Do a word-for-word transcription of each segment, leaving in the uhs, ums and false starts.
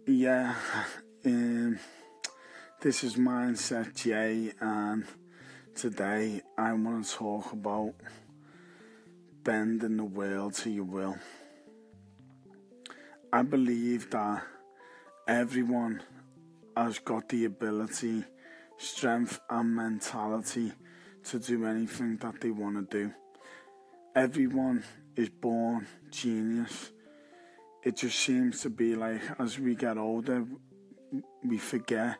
Yeah, um, this is Mindset J, and today I want to talk about bending the world to your will. I believe that everyone has got the ability, strength and mentality to do anything that they want to do. Everyone is born genius. It just seems to be like as we get older, we forget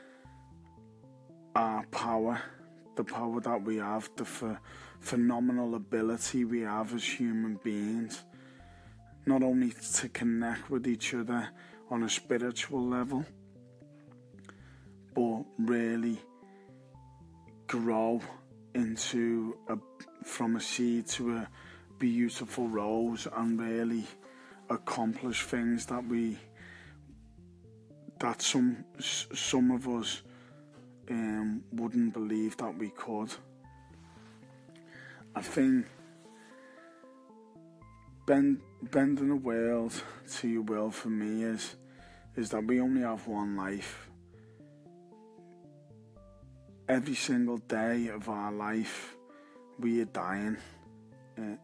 our power, the power that we have, the ph- phenomenal ability we have as human beings, not only to connect with each other on a spiritual level, but really grow into a, from a seed to a beautiful rose, and really accomplish things that we that some some of us um, wouldn't believe that we could. I think bend, bending the world to your will for me is is that we only have one life. Every single day of our life, we are dying. Uh,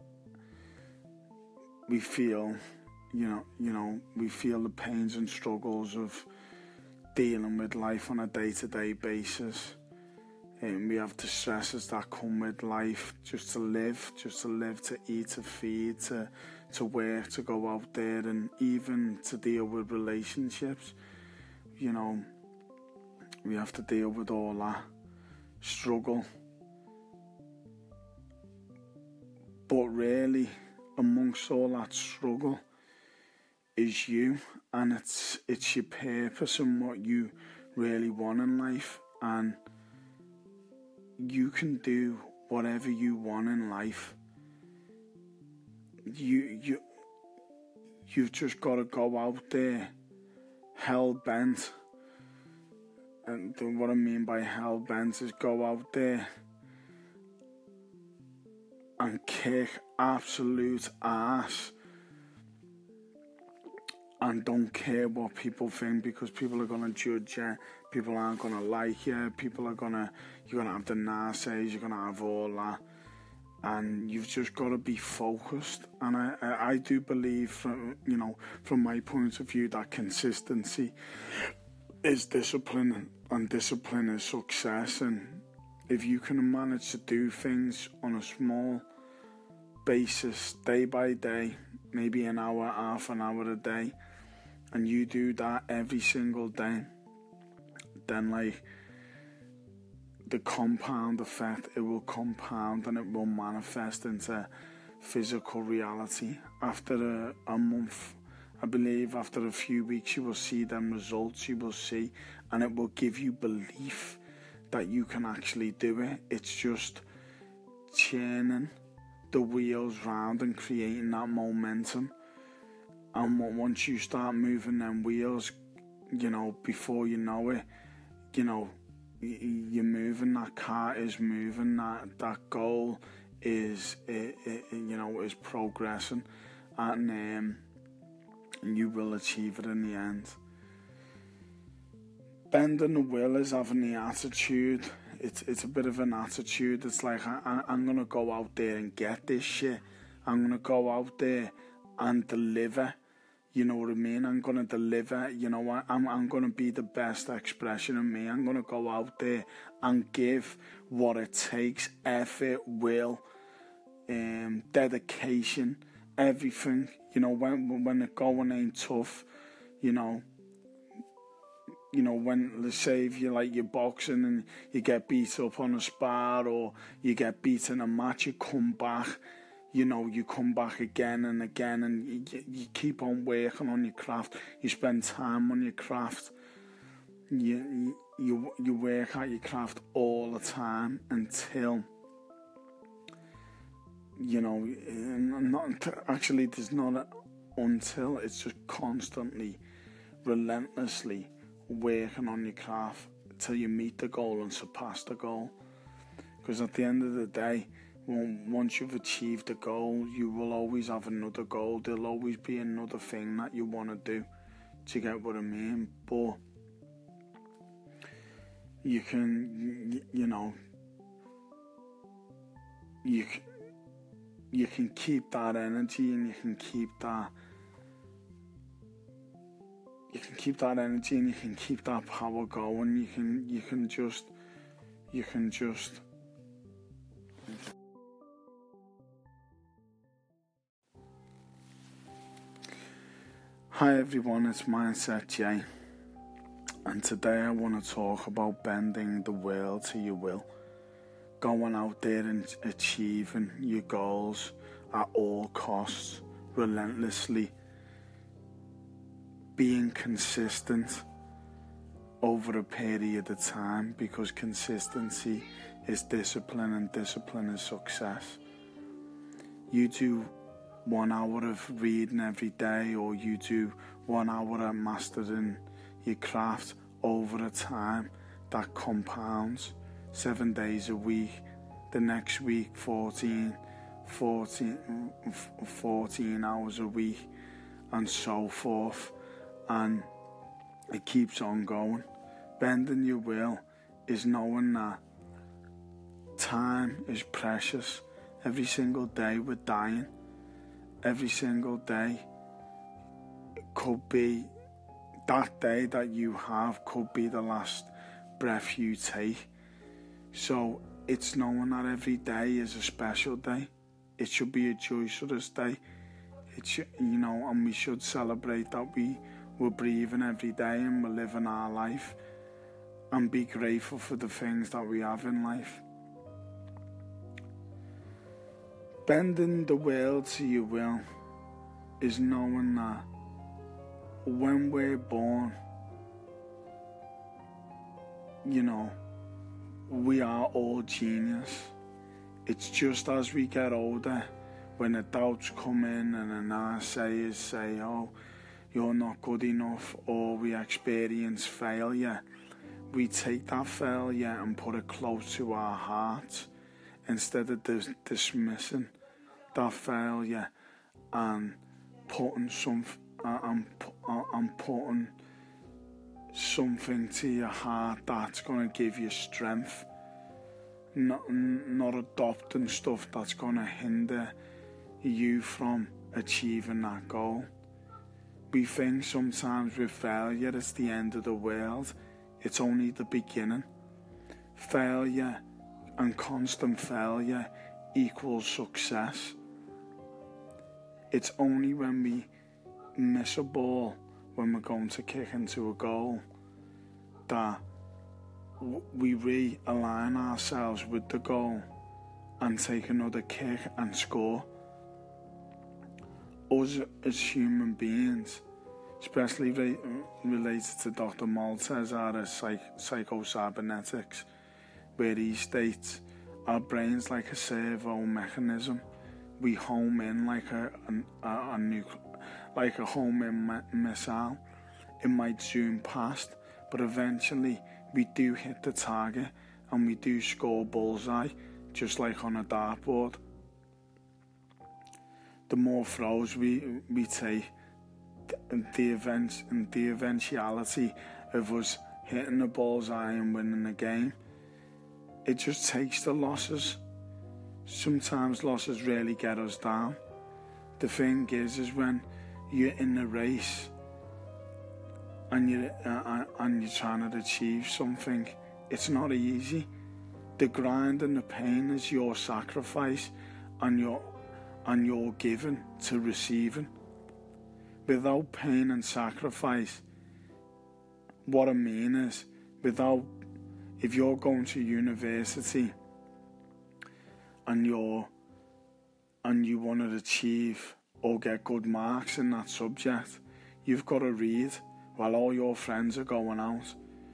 we feel You know, you know, we feel the pains and struggles of dealing with life on a day-to-day basis. And we have the stresses that come with life, just to live, just to live, to eat, to feed, to, to work, to go out there, and even to deal with relationships. You know, we have to deal with all that struggle. But really, amongst all that struggle, is you, and it's it's your purpose and what you really want in life, and you can do whatever you want in life. You you you've just got to go out there hell bent, and what I mean by hell bent is go out there and kick absolute ass. And don't care what people think, because people are going to judge you, people aren't going to like you, people are going to, you're going to have the narcissists, you're going to have all that. And you've just got to be focused. And I, I, I do believe, from, you know, from my point of view, that consistency is discipline, and discipline is success. And if you can manage to do things on a small basis, day by day, maybe an hour, half an hour a day, and you do that every single day, then like the compound effect, it will compound and it will manifest into physical reality. After a, a month, I believe after a few weeks, you will see them results, you will see, and it will give you belief that you can actually do it. It's just churning the wheels round and creating that momentum. And once you start moving them wheels, you know, before you know it, you know, you're moving, that car is moving, that, that goal is, it, it, you know, is progressing, and um, you will achieve it in the end. Bending the will is having the attitude. It's it's a bit of an attitude. It's like, I, I'm going to go out there and get this shit. I'm going to go out there and deliver. You know what I mean? I'm going to deliver. You know what? I'm, I'm going to be the best expression of me. I'm going to go out there and give what it takes. Effort, will, um, dedication, everything. You know, when, when the going ain't tough, you know, You know, when, let's say, if you like you're boxing and you get beat up on a spar, or you get beat in a match, you come back, you know, you come back again and again, and you, you keep on working on your craft. You spend time on your craft. You, you, you work at your craft all the time until, you know, not actually, there's not a, until, it's just constantly, relentlessly working on your craft till you meet the goal and surpass the goal. Because at the end of the day, once you've achieved a goal, you will always have another goal. There'll always be another thing that you want to do. Do you get what I mean? But you can, you know, you can, you can keep that energy, and you can keep that, you can keep that energy, and you can keep that power going. You can, you can just, you can just. Hi everyone, it's Mindset Jay, and today I want to talk about bending the world to your will, going out there and achieving your goals at all costs, relentlessly, being consistent over a period of time, because consistency is discipline and discipline is success. You do one hour of reading every day, or you do one hour of mastering your craft over a time that compounds. Seven days a week, the next week fourteen, fourteen, fourteen hours a week, and so forth, and it keeps on going. Bending your will is knowing that time is precious. Every single day we're dying. Every single day could be, that day that you have could be the last breath you take. So it's knowing that every day is a special day. It should be a joyous day. It should, you know, and we should celebrate that we we're breathing every day and we're living our life, and be grateful for the things that we have in life. Bending the world to your will is knowing that when we're born, you know, we are all genius. It's just as we get older, when the doubts come in and the naysayers say, oh, you're not good enough, or we experience failure, we take that failure and put it close to our hearts, instead of dis- dismissing that failure and putting some uh, and, uh, and putting something to your heart that's going to give you strength, not, not adopting stuff that's going to hinder you from achieving that goal. We think sometimes with failure it's the end of the world. It's only the beginning. Failure and constant failure equals success. It's only when we miss a ball, when we're going to kick into a goal, that we realign ourselves with the goal and take another kick and score. Us as human beings, especially re- related to Doctor Maltese, are psych- psycho-cybernetics, where he states our brain's like a servo mechanism. We home in like a a, a, a nuc- like a home in mi- missile. It might zoom past, but eventually we do hit the target and we do score bullseye, just like on a dartboard. The more throws we we take, the event and the eventuality of us hitting the bullseye and winning the game. It just takes the losses. Sometimes losses really get us down. The thing is, is when you're in the race and you're, uh, and you're trying to achieve something, it's not easy. The grind and the pain is your sacrifice and your, and your giving to receiving. Without pain and sacrifice, what I mean is, without, if you're going to university and you're and you want to achieve or get good marks in that subject, you've got to read while all your friends are going out,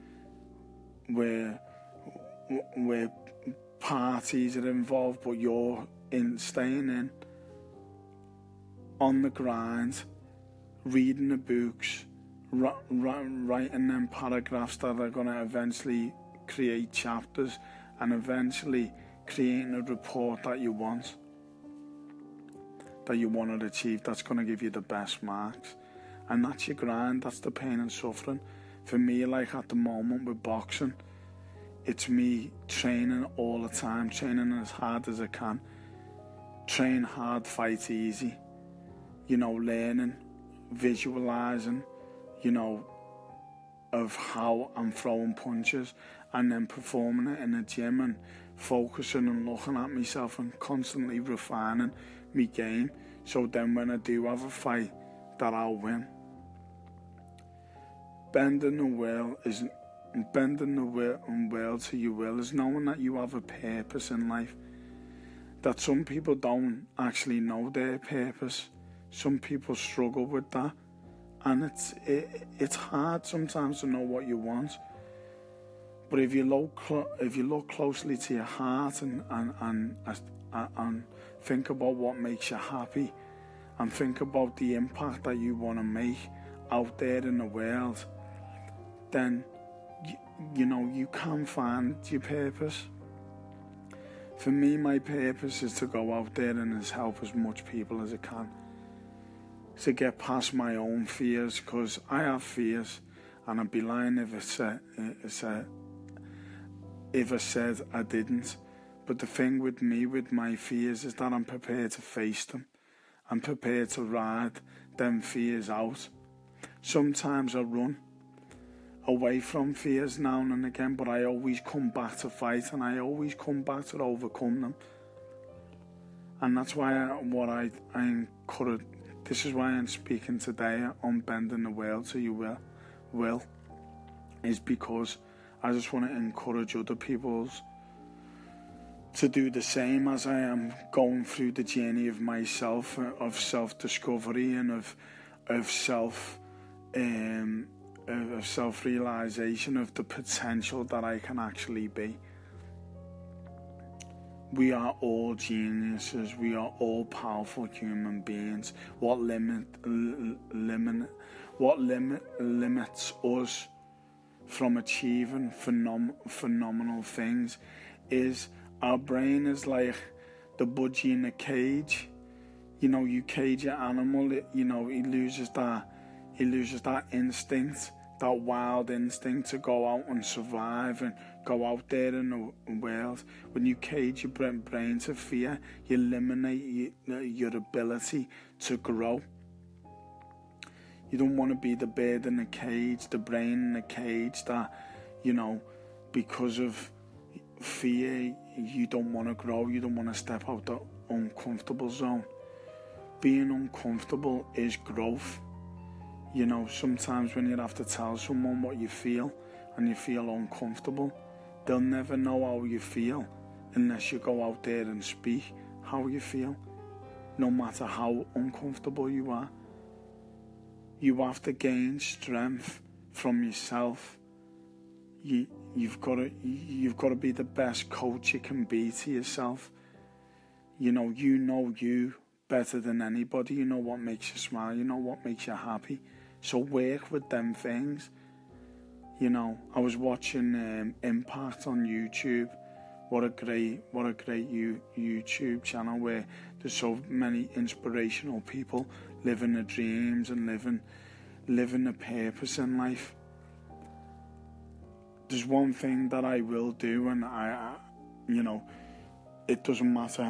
where where parties are involved, but you're in staying in on the grind, reading the books, ri- ri- writing them paragraphs that are going to eventually create chapters, and eventually creating a report that you want, that you want to achieve, that's going to give you the best marks. And that's your grind, that's the pain and suffering. For me, like at the moment with boxing, it's me training all the time, training as hard as I can. Train hard, fight easy. You know, learning, visualising, you know, of how I'm throwing punches, and then performing it in the gym and focusing and looking at myself and constantly refining my game. So then when I do have a fight, that I'll win. Bending the will is bending the will and will to your will is knowing that you have a purpose in life. That some people don't actually know their purpose. Some people struggle with that, and it's it, it's hard sometimes to know what you want. But if you look if you look closely to your heart and and and and, and think about what makes you happy, and think about the impact that you want to make out there in the world, then you, you know you can find your purpose. For me, my purpose is to go out there and just help as much people as I can, to get past my own fears, because I have fears, and I'd be lying if I said, if I, if I said I didn't. But the thing with me, with my fears, is that I'm prepared to face them. I'm prepared to ride them fears out. Sometimes I run away from fears now and again, but I always come back to fight, and I always come back to overcome them. And that's why I, what I, I encourage, this is why I'm speaking today on bending the will to your will, will, is because I just want to encourage other people to do the same as I am going through the journey of myself, of self-discovery and of of self um, of self-realization of the potential that I can actually be. We are all geniuses. We are all powerful human beings. What limit, limit, what limit limits us from achieving phenom- phenomenal things is our brain is like the budgie in a cage. You know, you cage your animal, it, you know, he loses that, he loses that instinct, that wild instinct to go out and survive and go out there in the world. When you cage your brain to fear, you eliminate your, your ability to grow. You don't want to be the bird in the cage, the brain in the cage that, you know, because of fear, you don't want to grow, you don't want to step out the uncomfortable zone. Being uncomfortable is growth. You know, sometimes when you have to tell someone what you feel and you feel uncomfortable, they'll never know how you feel unless you go out there and speak how you feel, no matter how uncomfortable you are. You have to gain strength from yourself. You, you've got to, you've got to be the best coach you can be to yourself. You know, you know you better than anybody. You know what makes you smile. You know what makes you happy. So work with them things. You know, I was watching um, Impact on YouTube. What a great, what a great you, YouTube channel where there's so many inspirational people living their dreams and living, living a purpose in life. There's one thing that I will do, and I, you know, it doesn't matter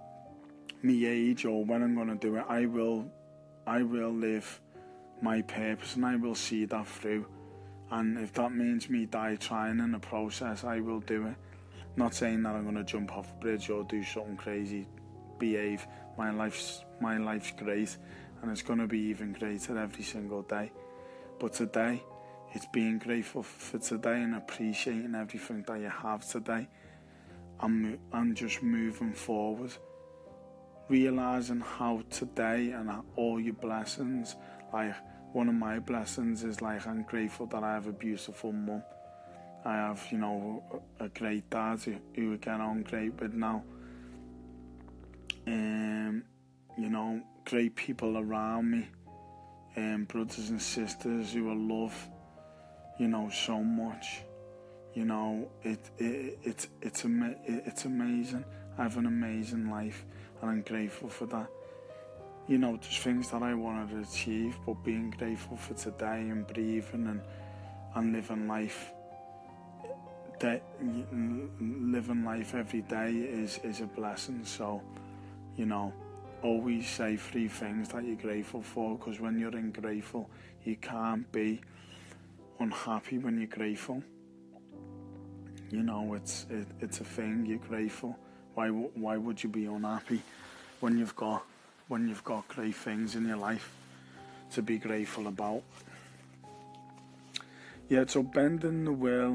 me age or when I'm going to do it. I will, I will live my purpose, and I will see that through. And if that means me die trying in the process, I will do it. Not saying that I'm going to jump off a bridge or do something crazy, behave. My life's my life's great, and it's going to be even greater every single day. But today, it's being grateful for today and appreciating everything that you have today, and and just moving forward, realizing how today and all your blessings, like one of my blessings is like I'm grateful that I have a beautiful mum. I have, you know, a great dad who, who I get on great with now. Um, you know, great people around me, um, brothers and sisters who I love, you know, so much. You know, it, it it's it's ama- it's amazing. I have an amazing life, and I'm grateful for that. you know, there's things that I want to achieve, but being grateful for today and breathing and, and living life, that living life every day is, is a blessing. So, you know, always say three things that you're grateful for, because when you're ungrateful, you can't be unhappy when you're grateful. You know, it's it, it's a thing. You're grateful. Why why would you be unhappy when you've got when you've got great things in your life to be grateful about? Yeah. So bending the will,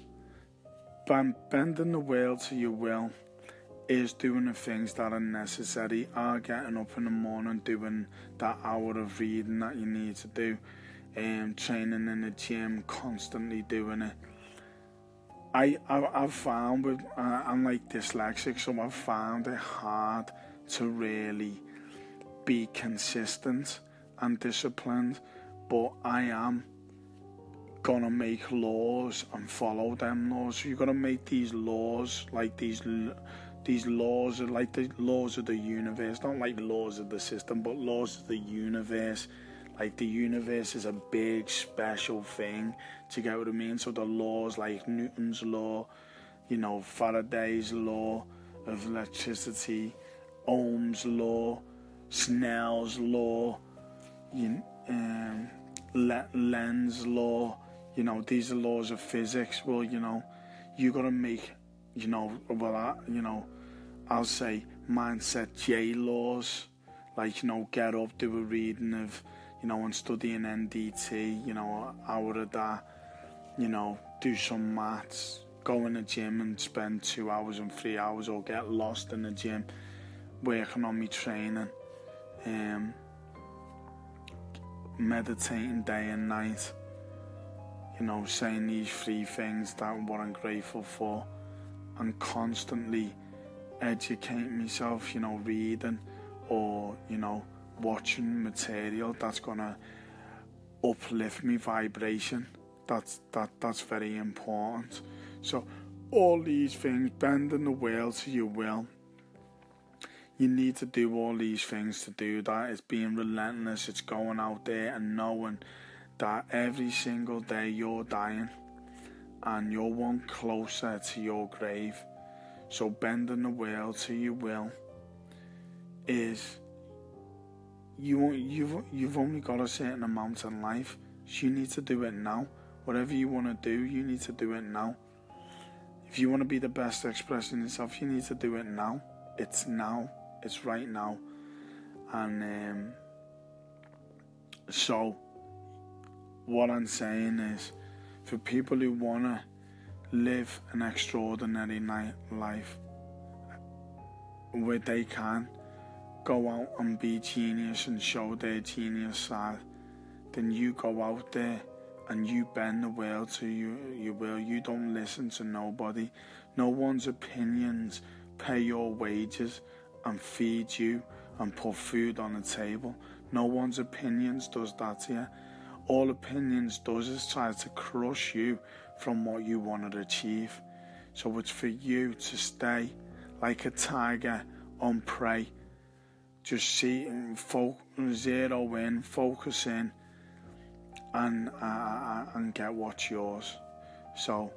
bending the will to your will, is doing the things that are necessary, are getting up in the morning, doing that hour of reading that you need to do, and um, training in the gym, constantly doing it. I, I've, I've found, with, uh, I'm like dyslexic, so I've found it hard to really be consistent and disciplined, but I am gonna make laws and follow them laws. So you've got to make these laws, like these these laws are like the laws of the universe, not like laws of the system, but laws of the universe. Like the universe is a big special thing, do you get what I mean? So the laws like Newton's law, you know, Faraday's law of electricity, Ohm's law, Snell's law, you, um, Lenz's law, you know, these are laws of physics. Well, you know, you got to make, you know, well, I, you know, I'll say mindset J laws, like, you know, get up, do a reading of, you know, and studying N D T, you know, an hour of that, you know, do some maths, go in the gym and spend two hours and three hours, or get lost in the gym, working on me training, um, meditating day and night, you know, saying these three things that what I'm grateful for, and constantly educating myself, you know, reading, or, you know, watching material that's gonna uplift me vibration. That's that that's very important. So all these things, bending the will to your will, you need to do all these things to do that. It's being relentless, it's going out there and knowing that every single day you're dying and you're one closer to your grave. So bending the will to your will is You, you've, you've only got a certain amount in life, so you need to do it now. Whatever you want to do, you need to do it now. If you want to be the best expressing yourself, you need to do it now. It's now. It's right now. And um, so, what I'm saying is, for people who want to live an extraordinary life, where they can go out and be genius and show their genius side, then you go out there and you bend the will to you, your will. You don't listen to nobody. No one's opinions pay your wages and feed you and put food on the table. No one's opinions does that to you. All opinions does is try to crush you from what you want to achieve. So it's for you to stay like a tiger on prey. Just see and fo- zero in, focus in, and uh, and get what's yours. So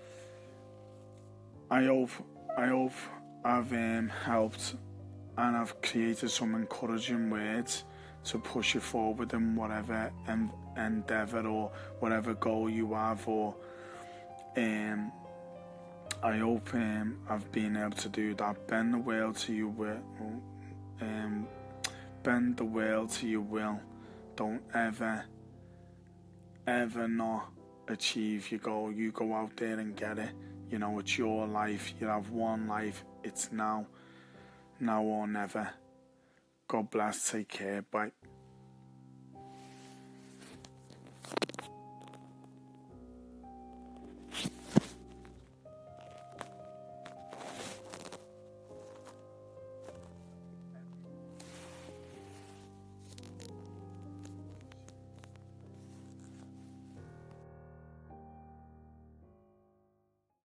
I hope I hope I've um, helped, and I've created some encouraging words to push you forward in whatever en- endeavour or whatever goal you have. Or um, I hope um, I've been able to do that. Bend the will to your will. Um, bend the will to your will. Don't ever, ever not achieve your goal. You go out there and get it. You know, it's your life. You have one life. It's now. Now or never. God bless. Take care. Bye.